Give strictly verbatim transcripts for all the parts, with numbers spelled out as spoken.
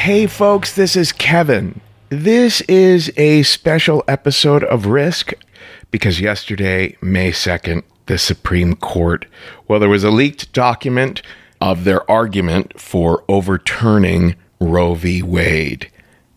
Hey folks, this is Kevin. This is a special episode of Risk because yesterday, May second, the Supreme Court, well, there was a leaked document of their argument for overturning Roe v. Wade.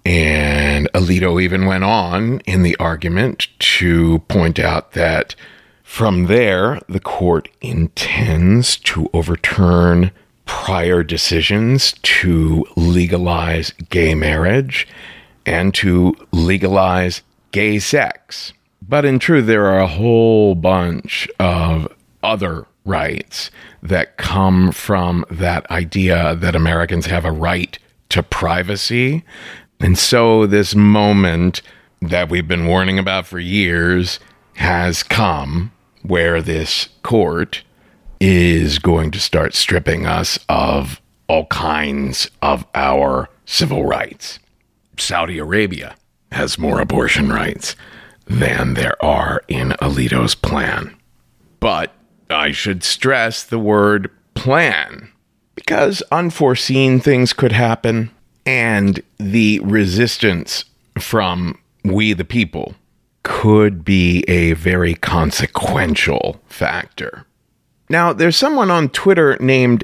And Alito even went on in the argument to point out that from there, the court intends to overturn prior decisions to legalize gay marriage and to legalize gay sex. But in truth, there are a whole bunch of other rights that come from that idea that Americans have a right to privacy. And so this moment that we've been warning about for years has come where this court is going to start stripping us of all kinds of our civil rights. Saudi Arabia has more abortion rights than there are in Alito's plan. But I should stress the word plan, because unforeseen things could happen, and the resistance from we the people could be a very consequential factor. Now, there's someone on Twitter named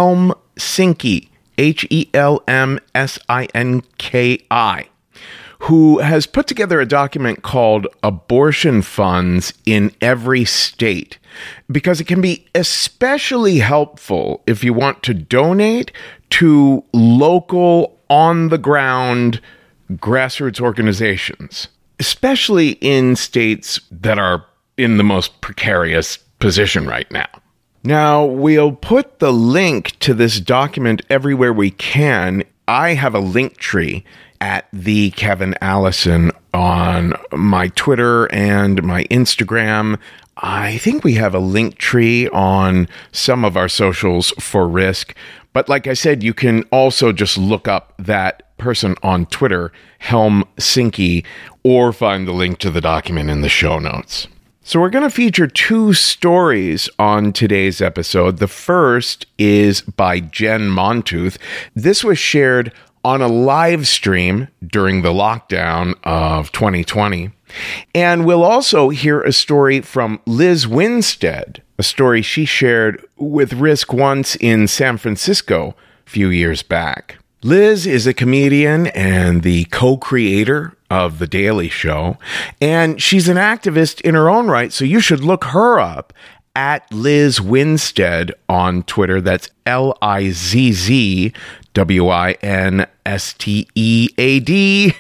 Helmsinki, H E L M S I N K I, who has put together a document called Abortion Funds in Every State, because it can be especially helpful if you want to donate to local, on-the-ground grassroots organizations, especially in states that are in the most precarious position right now. Now, we'll put the link to this document everywhere we can. I have a link tree at the Kevin Allison on my Twitter and my Instagram. I think we have a link tree on some of our socials for Risk. But like I said, you can also just look up that person on Twitter, Helmsinki, or find the link to the document in the show notes. So we're going to feature two stories on today's episode. The first is by Jen Montooth. This was shared on a live stream during the lockdown of twenty twenty. And we'll also hear a story from Liz Winstead, a story she shared with Risk once in San Francisco a few years back. Liz is a comedian and the co-creator of The Daily Show, and she's an activist in her own right, so you should look her up at Liz Winstead on Twitter. That's L I Z Z W I N S T E A D.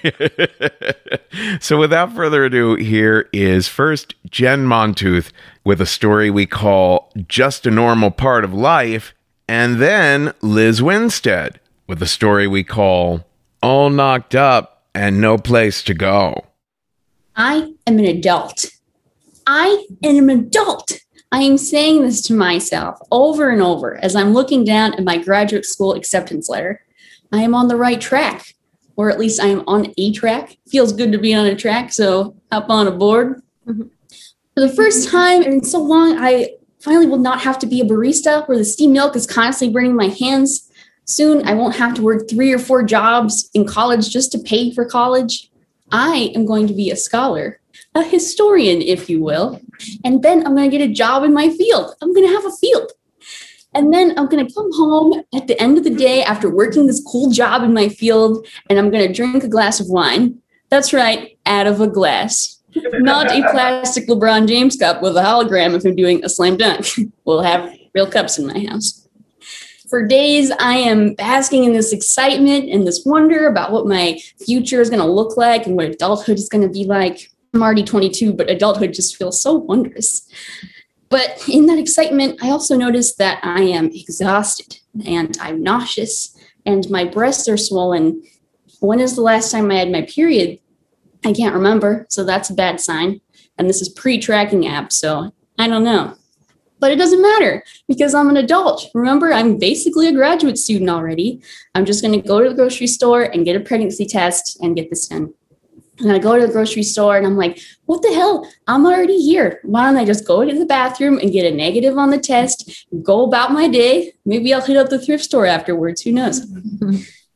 So without further ado, here is first Jen Montooth with a story we call Just a Normal Part of Life, and then Liz Winstead with a story we call All Knocked Up and No Place to Go. I am an adult. I am an adult. I am saying this to myself over and over as I'm looking down at my graduate school acceptance letter. I am on the right track, or at least I am on a track. Feels good to be on a track, so hop on aboard. Mm-hmm. For the first time in so long, I finally will not have to be a barista where the steamed milk is constantly burning my hands. Soon, I won't have to work three or four jobs in college just to pay for college. I am going to be a scholar, a historian, if you will. And then I'm going to get a job in my field. I'm going to have a field. And then I'm going to come home at the end of the day after working this cool job in my field, and I'm going to drink a glass of wine. That's right, out of a glass. Not a plastic LeBron James cup with a hologram if I'm doing a slam dunk. We'll have real cups in my house. For days, I am basking in this excitement and this wonder about what my future is going to look like and what adulthood is going to be like. I'm already twenty-two, but adulthood just feels so wondrous. But in that excitement, I also noticed that I am exhausted and I'm nauseous and my breasts are swollen. When is the last time I had my period? I can't remember, so that's a bad sign. And this is pre-tracking app, so I don't know. But it doesn't matter because I'm an adult. Remember, I'm basically a graduate student already. I'm just going to go to the grocery store and get a pregnancy test and get this done. And I go to the grocery store and I'm like, what the hell? I'm already here. Why don't I just go to the bathroom and get a negative on the test, go about my day? Maybe I'll hit up the thrift store afterwards. Who knows?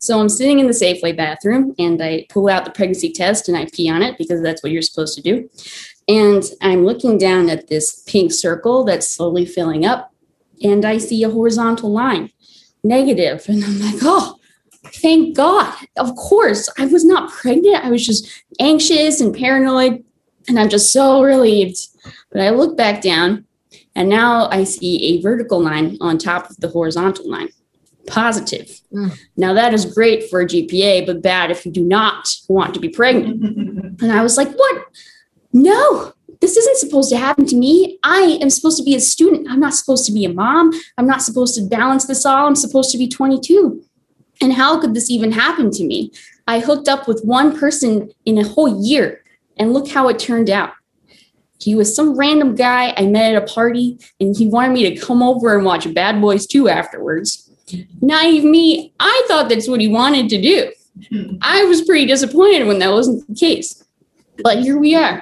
So I'm sitting in the Safeway bathroom and I pull out the pregnancy test and I pee on it because that's what you're supposed to do. And I'm looking down at this pink circle that's slowly filling up and I see a horizontal line, negative. And I'm like, oh, thank God. Of course, I was not pregnant. I was just anxious and paranoid. And I'm just so relieved. But I look back down and now I see a vertical line on top of the horizontal line. Positive. Mm. Now that is great for a G P A, but bad if you do not want to be pregnant. And I was like, what? No, this isn't supposed to happen to me. I am supposed to be a student. I'm not supposed to be a mom. I'm not supposed to balance this all. I'm supposed to be twenty-two. And how could this even happen to me? I hooked up with one person in a whole year, and look how it turned out. He was some random guy I met at a party, and he wanted me to come over and watch Bad Boys two afterwards. Naive me, I thought that's what he wanted to do. I was pretty disappointed when that wasn't the case. But here we are.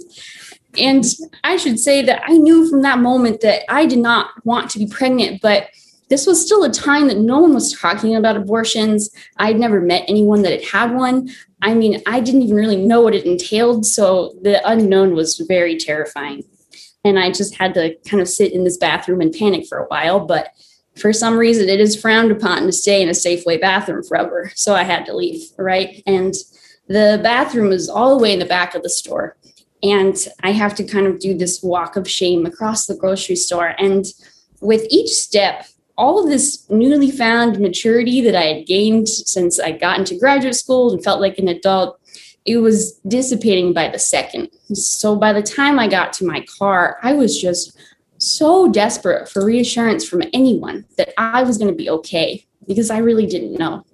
And I should say that I knew from that moment that I did not want to be pregnant, but this was still a time that no one was talking about abortions. I'd never met anyone that had had one. I mean, I didn't even really know what it entailed. So the unknown was very terrifying. And I just had to kind of sit in this bathroom and panic for a while. But for some reason, it is frowned upon to stay in a Safeway bathroom forever. So I had to leave, right? And the bathroom is all the way in the back of the store. And I have to kind of do this walk of shame across the grocery store. And with each step, all of this newly found maturity that I had gained since I got into graduate school and felt like an adult, it was dissipating by the second. So by the time I got to my car, I was just so desperate for reassurance from anyone that I was going to be okay, because I really didn't know.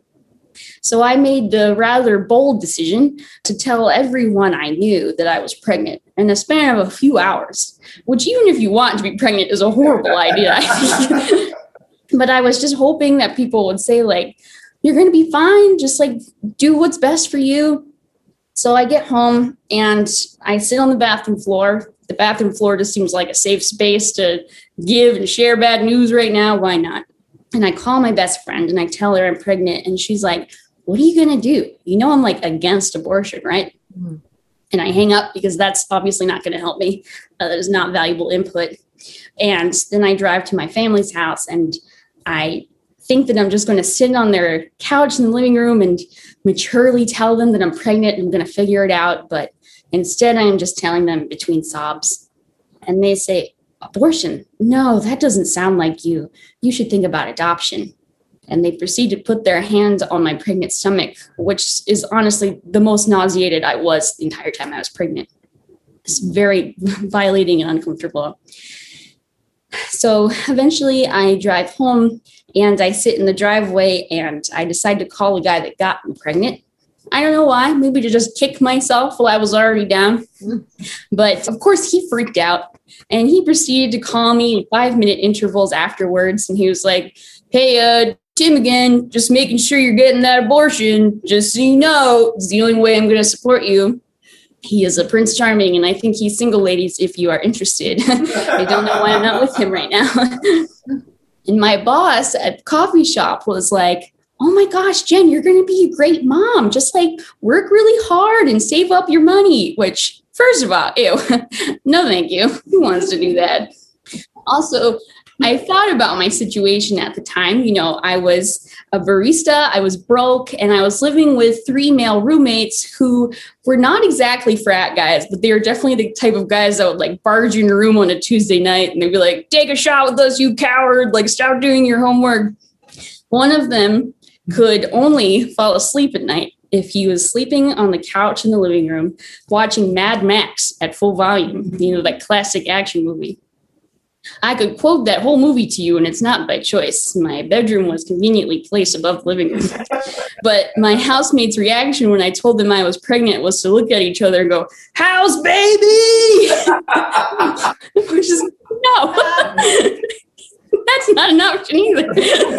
So I made the rather bold decision to tell everyone I knew that I was pregnant in a span of a few hours, which even if you want to be pregnant is a horrible idea, I think. But I was just hoping that people would say, like, you're going to be fine. Just like do what's best for you. So I get home and I sit on the bathroom floor. The bathroom floor just seems like a safe space to give and share bad news right now. Why not? And I call my best friend and I tell her I'm pregnant. And she's like, what are you going to do? You know, I'm like against abortion, right? Mm-hmm. And I hang up because that's obviously not going to help me. Uh, that is not valuable input. And then I drive to my family's house and I think that I'm just going to sit on their couch in the living room and maturely tell them that I'm pregnant and I'm going to figure it out. But instead, I'm just telling them between sobs. And they say, abortion? No, that doesn't sound like you. You should think about adoption. And they proceed to put their hand on my pregnant stomach, which is honestly the most nauseated I was the entire time I was pregnant. It's very violating and uncomfortable. So eventually I drive home and I sit in the driveway and I decide to call the guy that got me pregnant. I don't know why, maybe to just kick myself while I was already down. But of course he freaked out and he proceeded to call me in five minute intervals afterwards. And he was like, hey, uh, Tim again, just making sure you're getting that abortion. Just so you know, it's the only way I'm going to support you. He is a Prince Charming, and I think he's single, ladies, if you are interested. I don't know why I'm not with him right now. And my boss at the coffee shop was like, oh my gosh, Jen, you're going to be a great mom. Just like work really hard and save up your money, which first of all, ew, no, thank you. Who wants to do that? Also, I thought about my situation at the time. You know, I was a barista, I was broke, and I was living with three male roommates who were not exactly frat guys, but they were definitely the type of guys that would like barge in your room on a Tuesday night and they'd be like, take a shot with us, you coward, like stop doing your homework. One of them could only fall asleep at night if he was sleeping on the couch in the living room, watching Mad Max at full volume, you know, that classic action movie. I could quote that whole movie to you, and it's not by choice. My bedroom was conveniently placed above the living room. But my housemate's reaction when I told them I was pregnant was to look at each other and go, house baby! Which is, no. That's not an option either.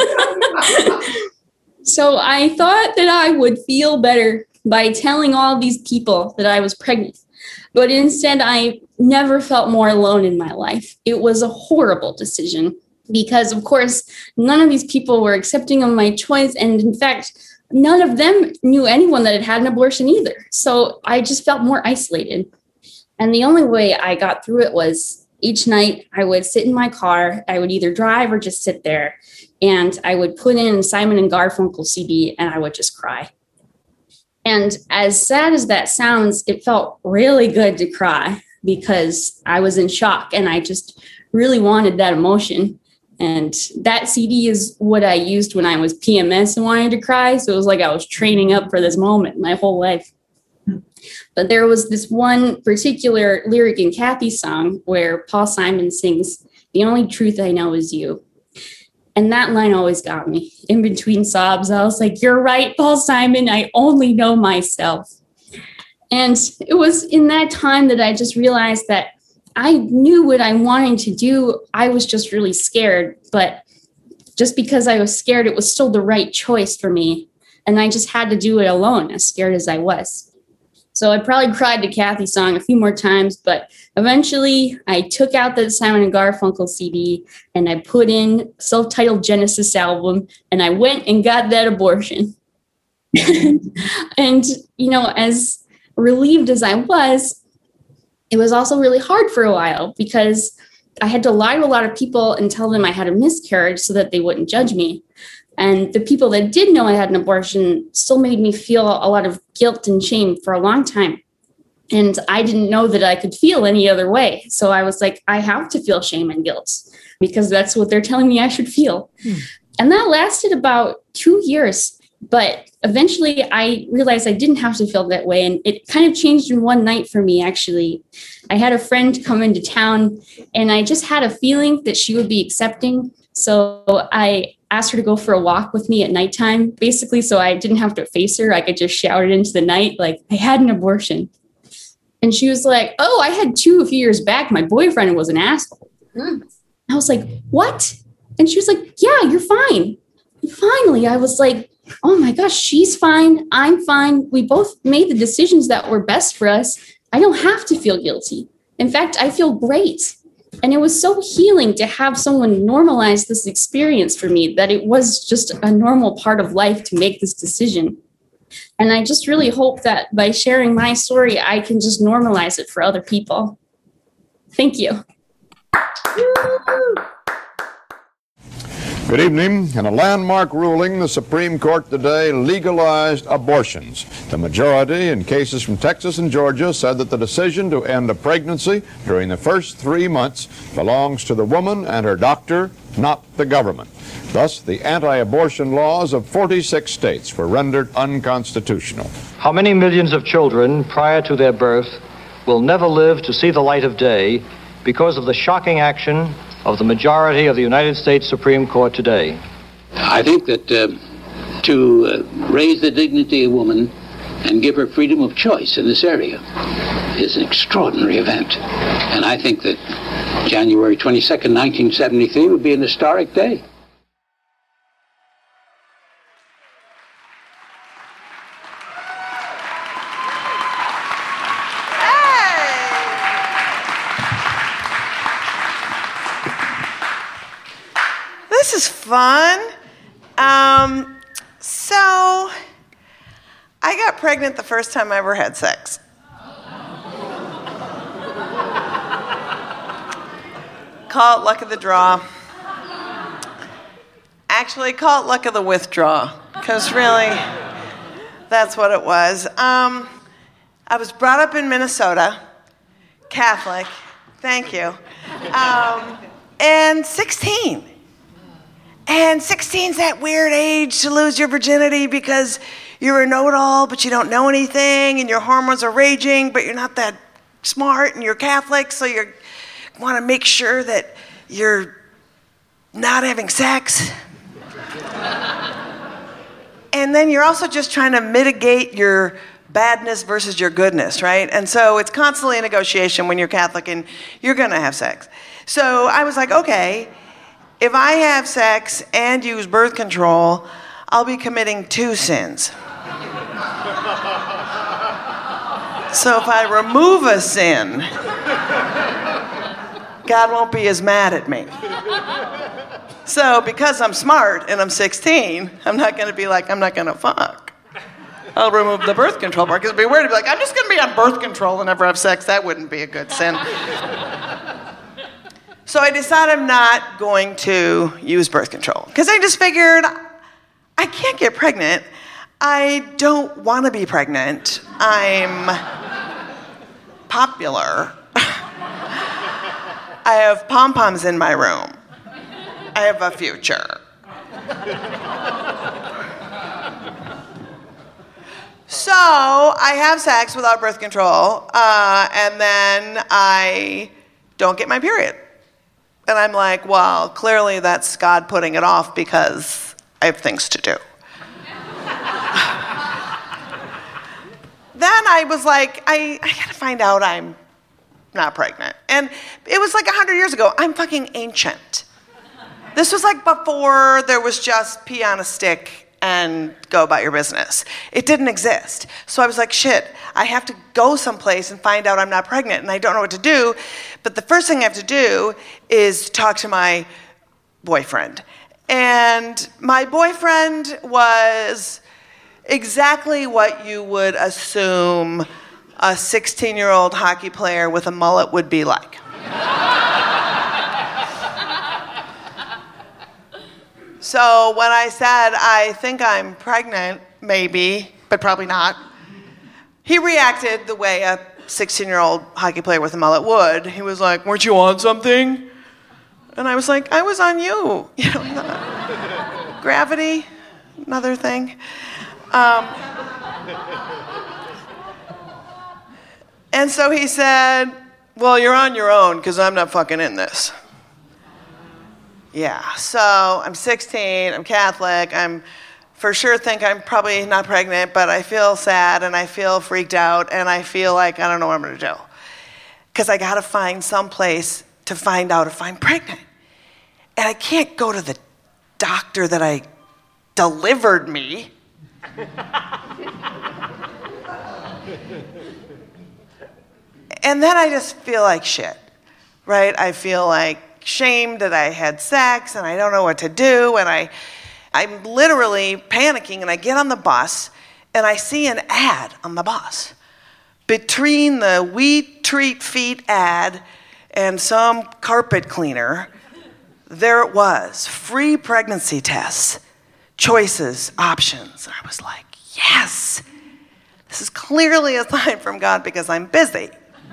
So I thought that I would feel better by telling all these people that I was pregnant. But instead, I never felt more alone in my life. It was a horrible decision because, of course, none of these people were accepting of my choice. And in fact, none of them knew anyone that had had an abortion either. So I just felt more isolated. And the only way I got through it was each night I would sit in my car. I would either drive or just sit there. And I would put in Simon and Garfunkel C D and I would just cry. And as sad as that sounds, it felt really good to cry because I was in shock and I just really wanted that emotion. And that C D is what I used when I was P M S and wanted to cry. So it was like I was training up for this moment my whole life. But there was this one particular lyric in Kathy's song where Paul Simon sings, "The only truth I know is you." And that line always got me. In between sobs, I was like, "You're right, Paul Simon. I only know myself." And it was in that time that I just realized that I knew what I wanted to do. I was just really scared. But just because I was scared, it was still the right choice for me. And I just had to do it alone, as scared as I was. So I probably cried to Kathy's song a few more times, but eventually I took out the Simon and Garfunkel C D and I put in self-titled Genesis album and I went and got that abortion. And, you know, as relieved as I was, it was also really hard for a while because I had to lie to a lot of people and tell them I had a miscarriage so that they wouldn't judge me. And the people that did know I had an abortion still made me feel a lot of guilt and shame for a long time. And I didn't know that I could feel any other way. So I was like, I have to feel shame and guilt because that's what they're telling me I should feel. Hmm. And that lasted about two years. But eventually I realized I didn't have to feel that way. And it kind of changed in one night for me, actually. I had a friend come into town and I just had a feeling that she would be accepting. So I asked her to go for a walk with me at nighttime, basically, so I didn't have to face her. I could just shout it into the night, like, I had an abortion. And she was like, oh, I had two a few years back. My boyfriend was an asshole. Mm. I was like, what? And she was like, yeah, you're fine. And finally, I was like, oh my gosh, she's fine. I'm fine. We both made the decisions that were best for us. I don't have to feel guilty. In fact, I feel great. And it was so healing to have someone normalize this experience for me, that it was just a normal part of life to make this decision. And I just really hope that by sharing my story, I can just normalize it for other people. Thank you. Good evening. In a landmark ruling, the Supreme Court today legalized abortions. The majority in cases from Texas and Georgia said that the decision to end a pregnancy during the first three months belongs to the woman and her doctor, not the government. Thus, the anti-abortion laws of forty-six states were rendered unconstitutional. How many millions of children prior to their birth will never live to see the light of day because of the shocking action of the majority of the United States Supreme Court today? I think that uh, to uh, raise the dignity of woman and give her freedom of choice in this area is an extraordinary event. And I think that January twenty-second, nineteen seventy-three would be an historic day. This is fun. Um, so, I got pregnant the first time I ever had sex. Call it luck of the draw. Actually, call it luck of the withdraw, because really, that's what it was. Um, I was brought up in Minnesota, Catholic, thank you, um, and sixteen. And sixteen's that weird age to lose your virginity because you're a know-it-all, but you don't know anything, and your hormones are raging, but you're not that smart, and you're Catholic, so you want to make sure that you're not having sex. And then you're also just trying to mitigate your badness versus your goodness, right? And so it's constantly a negotiation when you're Catholic and you're going to have sex. So I was like, okay, if I have sex and use birth control, I'll be committing two sins. So if I remove a sin, God won't be as mad at me. So because I'm smart and I'm sixteen, I'm not going to be like, I'm not going to fuck. I'll remove the birth control part, because it'd be weird to be like, I'm just going to be on birth control and never have sex. That wouldn't be a good sin. So I decided I'm not going to use birth control, because I just figured I can't get pregnant. I don't want to be pregnant. I'm popular. I have pom-poms in my room. I have a future. So I have sex without birth control, uh, and then I don't get my period. And I'm like, well, clearly that's God putting it off because I have things to do. Then I was like, I, I gotta find out I'm not pregnant. And it was like one hundred years ago. I'm fucking ancient. This was like before there was just pee on a stick and go about your business. It didn't exist. So I was like, shit, I have to go someplace and find out I'm not pregnant, and I don't know what to do. But the first thing I have to do is talk to my boyfriend. And my boyfriend was exactly what you would assume a sixteen-year-old hockey player with a mullet would be like. So when I said, I think I'm pregnant, maybe, but probably not, he reacted the way a sixteen-year-old hockey player with a mullet would. He was like, weren't you on something? And I was like, I was on you. You know, gravity, another thing. Um, and so he said, well, you're on your own because I'm not fucking in this. Yeah, so I'm sixteen, I'm Catholic, I'm for sure think I'm probably not pregnant, but I feel sad and I feel freaked out and I feel like I don't know what I'm going to do. Because I got to find some place to find out if I'm pregnant. And I can't go to the doctor that I delivered me. And then I just feel like shit, right? I feel like shame that I had sex and I don't know what to do, and I, I'm literally panicking, and I get on the bus and I see an ad on the bus. Between the We Treat Feet ad and some carpet cleaner, there it was, free pregnancy tests, choices, options. I was like, yes, this is clearly a sign from God because I'm busy.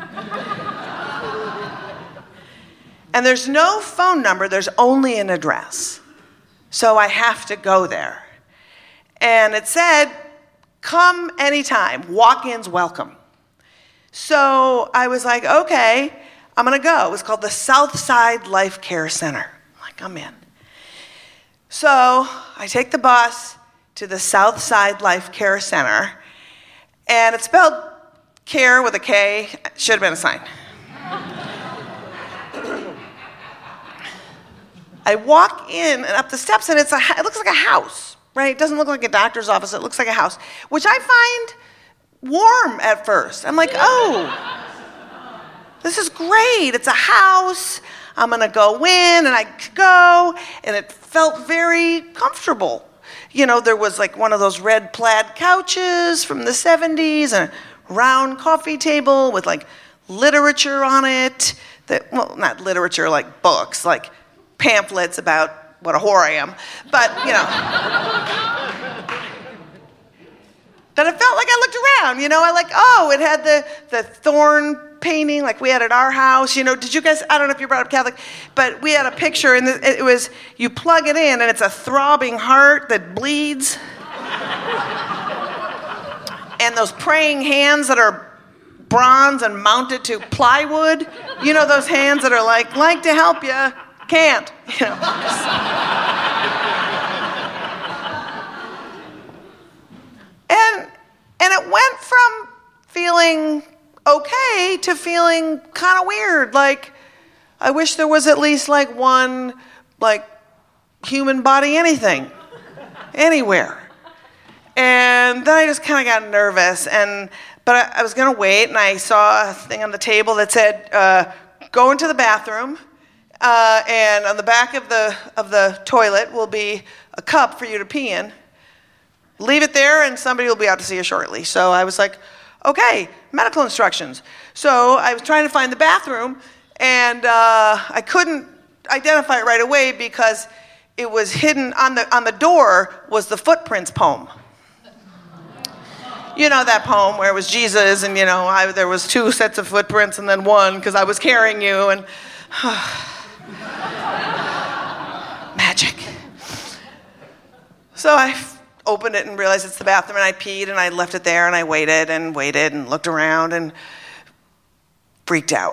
And there's no phone number, there's only an address. So I have to go there. And it said, come anytime, walk-ins welcome. So I was like, okay, I'm gonna go. It was called the Southside Life Care Center. I'm like, I'm in. So I take the bus to the Southside Life Care Center, and it's spelled care with a K, should have been a sign. I walk in and up the steps, and it's a, it looks like a house, right? It doesn't look like a doctor's office. It looks like a house, which I find warm at first. I'm like, oh, this is great. It's a house. I'm going to go in, and I go, and it felt very comfortable. You know, there was like one of those red plaid couches from the seventies, and a round coffee table with like literature on it. That, well, not literature, like books, like pamphlets about what a whore I am, but, you know. Then it felt like I looked around, you know, I like, oh, it had the, the thorn painting like we had at our house, you know. Did you guys, I don't know if you brought up Catholic, but we had a picture, and it was, you plug it in, and it's a throbbing heart that bleeds. And those praying hands that are bronze and mounted to plywood, you know, those hands that are like, like to help you, can't, you know. and and it went from feeling okay to feeling kind of weird. Like, I wish there was at least like one, like, human body anything, anywhere. And then I just kind of got nervous, and but I, I was gonna wait, and I saw a thing on the table that said, uh, go into the bathroom, uh, and on the back of the of the toilet will be a cup for you to pee in. Leave it there, and somebody will be out to see you shortly. So I was like, okay, medical instructions. So I was trying to find the bathroom, and uh, I couldn't identify it right away because it was hidden on the on the door was the Footprints poem. You know that poem where it was Jesus, and you know I, there was two sets of footprints and then one because I was carrying you, and magic. So I opened it and realized it's the bathroom, and I peed, and I left it there, and I waited and waited and looked around and freaked out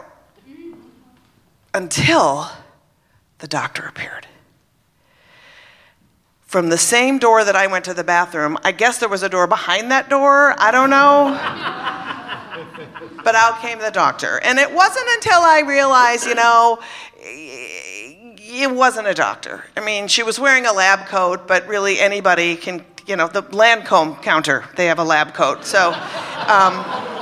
until the doctor appeared. From the same door that I went to the bathroom, I guess there was a door behind that door, I don't know. But out came the doctor. And it wasn't until I realized, you know, it wasn't a doctor. I mean, she was wearing a lab coat, but really anybody can, you know, the Lancome counter, they have a lab coat. So, um,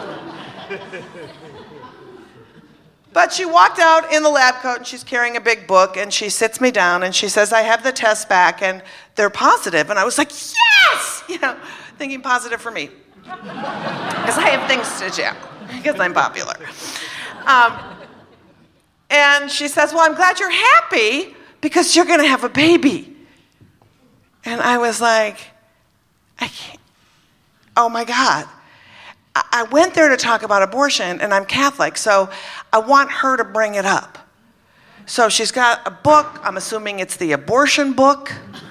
but she walked out in the lab coat, and she's carrying a big book, and she sits me down, and she says, I have the tests back, and they're positive. And I was like, yes! You know, thinking positive for me. Because I have things to do, because I'm popular. Um, and she says, well, I'm glad you're happy, because you're going to have a baby. And I was like, I can't. Oh, my God. I went there to talk about abortion, and I'm Catholic, so I want her to bring it up. So she's got a book. I'm assuming it's the abortion book.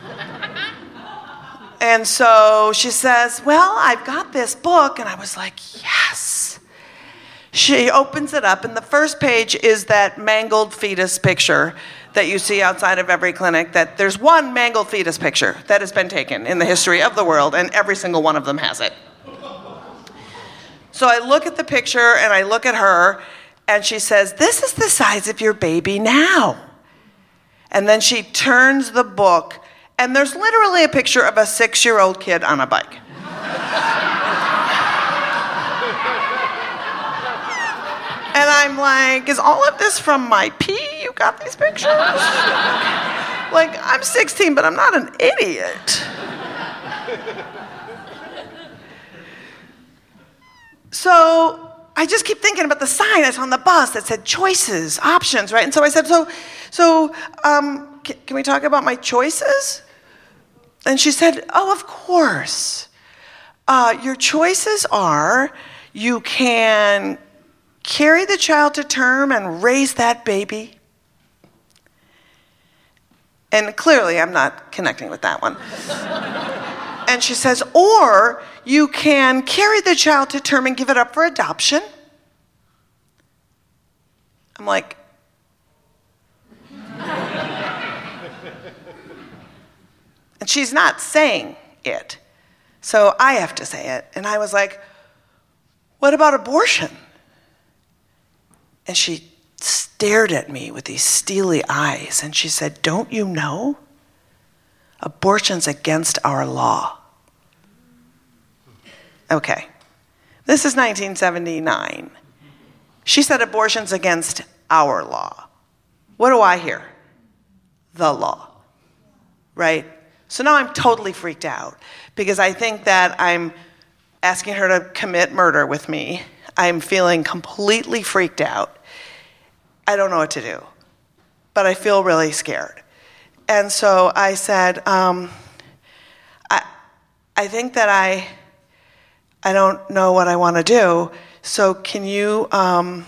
And so she says, well, I've got this book. And I was like, yes. She opens it up, and the first page is that mangled fetus picture that you see outside of every clinic, that there's one mangled fetus picture that has been taken in the history of the world, and every single one of them has it. So I look at the picture, and I look at her, and she says, this is the size of your baby now. And then she turns the book, and there's literally a picture of a six-year-old kid on a bike. And I'm like, is all of this from my pee? You got these pictures? Like, I'm sixteen, but I'm not an idiot. So I just keep thinking about the sign that's on the bus that said choices, options, right? And so I said, so, so um, can, can we talk about my choices? And she said, oh, of course. Uh, your choices are you can carry the child to term and raise that baby. And clearly I'm not connecting with that one. And she says, or you can carry the child to term and give it up for adoption. I'm like, and she's not saying it. So I have to say it. And I was like, what about abortion? And she stared at me with these steely eyes, and she said, don't you know? Abortion's against our law. Okay. This is nineteen seventy-nine. She said abortion's against our law. What do I hear? The law. Right? So now I'm totally freaked out because I think that I'm asking her to commit murder with me. I'm feeling completely freaked out. I don't know what to do, but I feel really scared. And so I said, um, I, I think that I, I don't know what I want to do. So can you, um,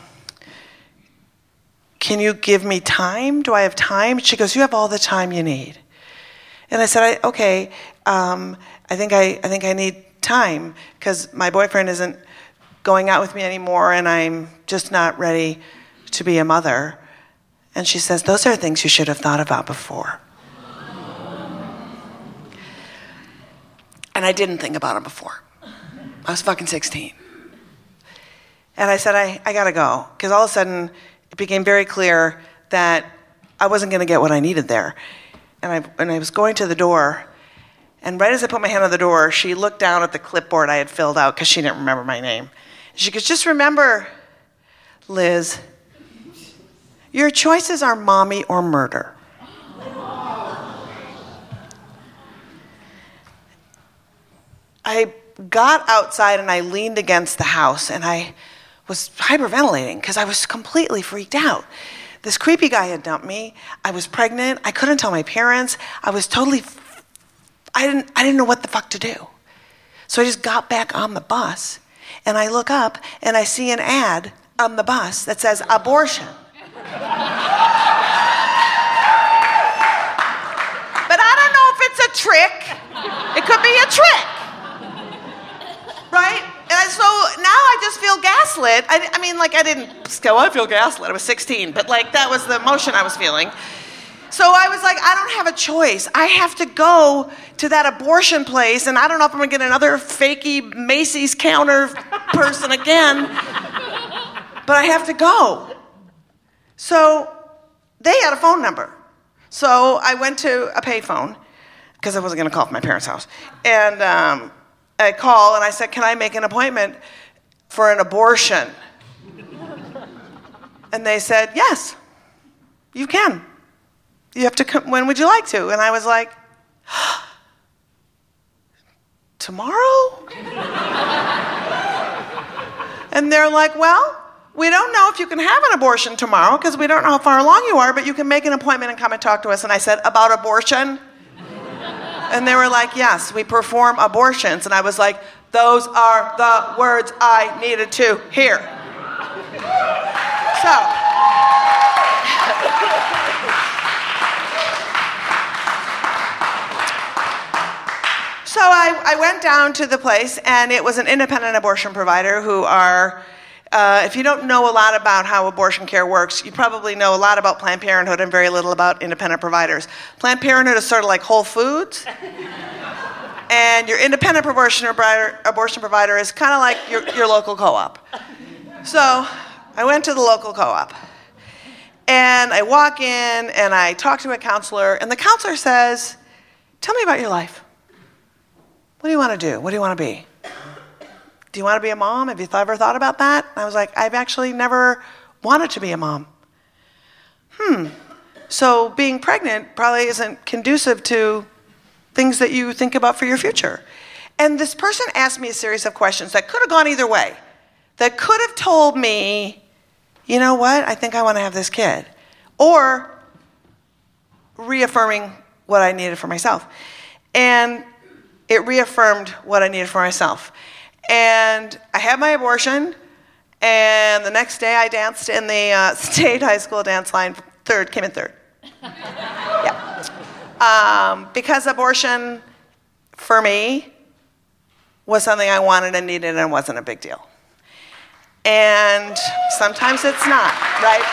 can you give me time? Do I have time? She goes, you have all the time you need. And I said, I, okay, um, I think I, I think I need time because my boyfriend isn't going out with me anymore, and I'm just not ready to be a mother. And she says, those are things you should have thought about before. And I didn't think about them before. I was fucking sixteen. And I said, I, I gotta go. Because all of a sudden, it became very clear that I wasn't gonna get what I needed there. And I, and I was going to the door, and right as I put my hand on the door, she looked down at the clipboard I had filled out, because she didn't remember my name. She goes, just remember, Liz, Your choices are mommy or murder. I got outside and I leaned against the house and I was hyperventilating because I was completely freaked out. This creepy guy had dumped me. I was pregnant. I couldn't tell my parents. I was totally, I didn't, I didn't know what the fuck to do. So I just got back on the bus and I look up and I see an ad on the bus that says abortion. But I don't know if it's a trick. It could be a trick. Right? And so now I just feel gaslit. I, I mean, like, I didn't go, I feel gaslit. I was sixteen, but, like, that was the emotion I was feeling. So I was like, I don't have a choice. I have to go to that abortion place, and I don't know if I'm going to get another fakey Macy's counter person again, but I have to go. So they had a phone number. So I went to a payphone, because I wasn't going to call from my parents' house, and um, I called and I said, can I make an appointment for an abortion? And they said, yes, you can. You have to come, when would you like to? And I was like, tomorrow? And they're like, well, we don't know if you can have an abortion tomorrow because we don't know how far along you are, but you can make an appointment and come and talk to us. And I said, about abortion? And they were like, yes, we perform abortions. And I was like, those are the words I needed to hear. So, so I, I went down to the place, and it was an independent abortion provider who are, uh, if you don't know a lot about how abortion care works, you probably know a lot about Planned Parenthood and very little about independent providers. Planned Parenthood is sort of like Whole Foods, and your independent abortion provider, abortion provider is kind of like your, your local co-op. So I went to the local co-op, and I walk in, and I talk to a counselor, and the counselor says, tell me about your life. What do you want to do? What do you want to be? Do you want to be a mom? Have you ever thought about that? And I was like, I've actually never wanted to be a mom. Hmm. So being pregnant probably isn't conducive to things that you think about for your future. And this person asked me a series of questions that could have gone either way. That could have told me, you know what, I think I want to have this kid. Or reaffirming what I needed for myself. And it reaffirmed what I needed for myself. And I had my abortion, and the next day I danced in the uh, state high school dance line. Third, came in third. Yeah. Um, because abortion, for me, was something I wanted and needed and wasn't a big deal. And sometimes it's not, right?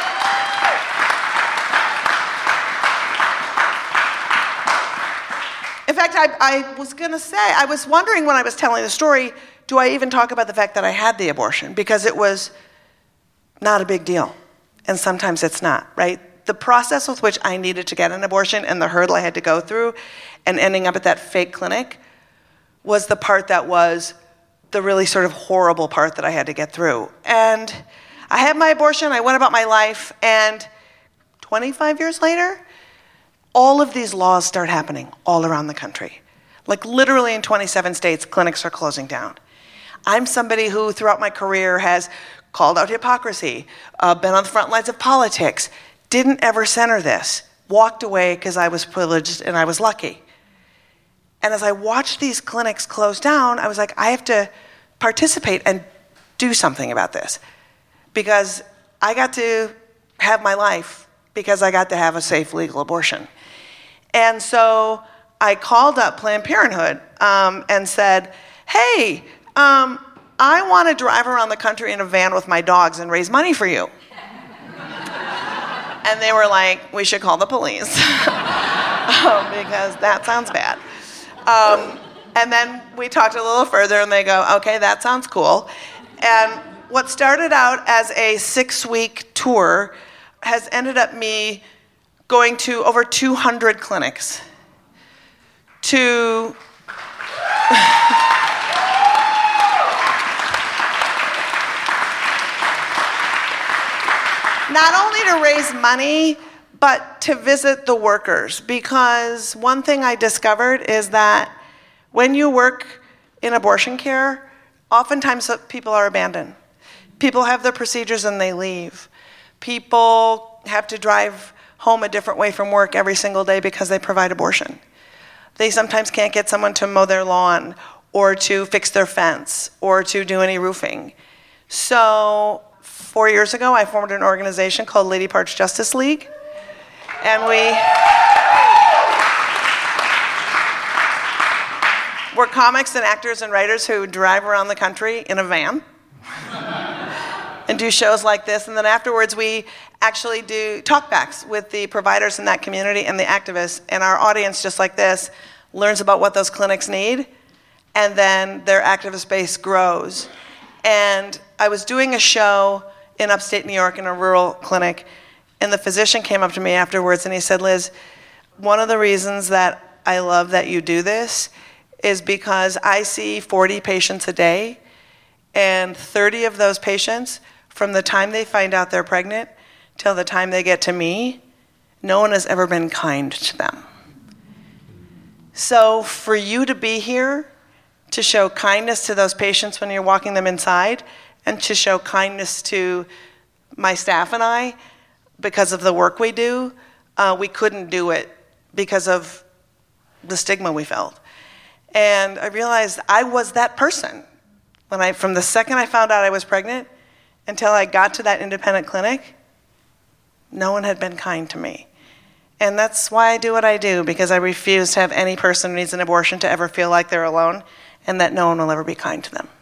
In fact, I, I was going to say, I was wondering when I was telling the story, do I even talk about the fact that I had the abortion? Because it was not a big deal. And sometimes it's not, right? The process with which I needed to get an abortion and the hurdle I had to go through and ending up at that fake clinic was the part that was the really sort of horrible part that I had to get through. And I had my abortion, I went about my life, and twenty-five years later, all of these laws start happening all around the country. Like literally in twenty-seven states, clinics are closing down. I'm somebody who throughout my career has called out hypocrisy, uh, been on the front lines of politics, didn't ever center this, walked away because I was privileged and I was lucky. And as I watched these clinics close down, I was like, I have to participate and do something about this. Because I got to have my life because I got to have a safe legal abortion. And so I called up Planned Parenthood um, and said, hey, um, I want to drive around the country in a van with my dogs and raise money for you. And they were like, we should call the police um, because that sounds bad. Um, and then we talked a little further and they go, okay, that sounds cool. And what started out as a six-week tour has ended up me going to over two hundred clinics to not only to raise money, but to visit the workers. Because one thing I discovered is that when you work in abortion care, oftentimes people are abandoned. People have their procedures and they leave. People have to drive home a different way from work every single day because they provide abortion. They sometimes can't get someone to mow their lawn or to fix their fence or to do any roofing. So four years ago, I formed an organization called Lady Parts Justice League. And we, we're comics and actors and writers who drive around the country in a van and do shows like this. And then afterwards, we actually do talkbacks with the providers in that community and the activists. And our audience, just like this, learns about what those clinics need. And then their activist base grows. And I was doing a show in upstate New York in a rural clinic. And the physician came up to me afterwards and he said, Liz, one of the reasons that I love that you do this is because I see forty patients a day, and thirty of those patients, from the time they find out they're pregnant till the time they get to me, no one has ever been kind to them. So for you to be here, to show kindness to those patients when you're walking them inside, and to show kindness to my staff and I, because of the work we do, uh, we couldn't do it because of the stigma we felt. And I realized I was that person. When I, from the second I found out I was pregnant until I got to that independent clinic, no one had been kind to me. And that's why I do what I do, because I refuse to have any person who needs an abortion to ever feel like they're alone and that no one will ever be kind to them.